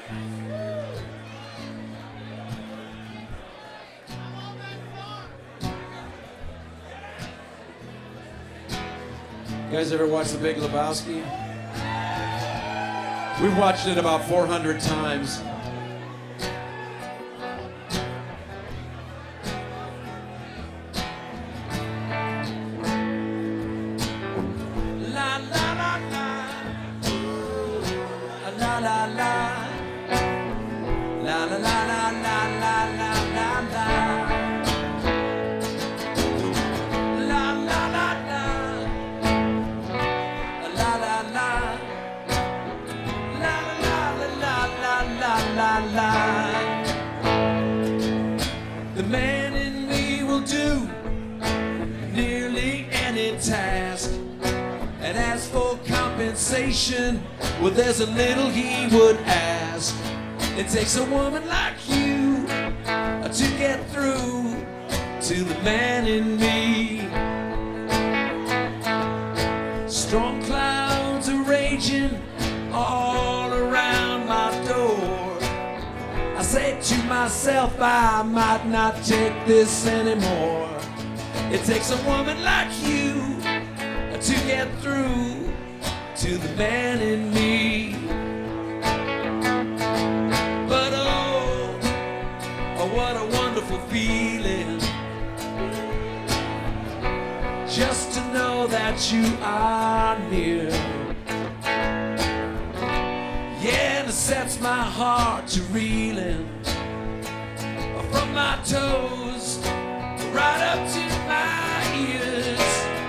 You guys ever watch The Big Lebowski? We've watched it about 400 times. La la la la, la la la, la la la la la la la la. The man in me will do nearly any task, and as for compensation, well, there's a little he would ask. It takes a woman like you to get through to the man in me. Storm clouds are raging all around my door. I say to myself, I might not take this anymore. It takes a woman like you to get through to the man in me. But oh, what a wonderful feeling, just to know that you are near. Yeah, and it sets my heart to reeling from my toes right up to my ears.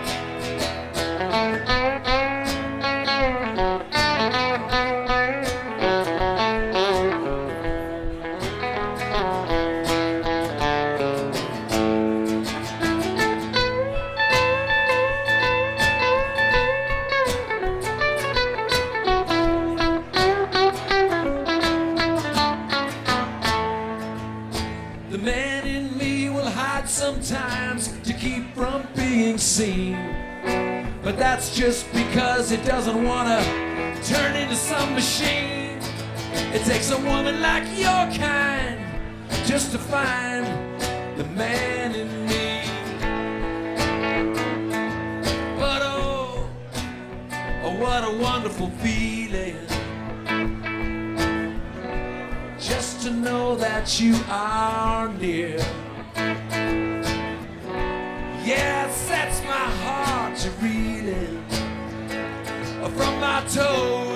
The man in me will hide sometimes to keep from being seen, but that's just because it doesn't want to turn into some machine. It takes a woman like your kind just to find the man in me. But oh, what a wonderful feeling, just to know that you are near. Yeah, it sets my heart to reeling from my toes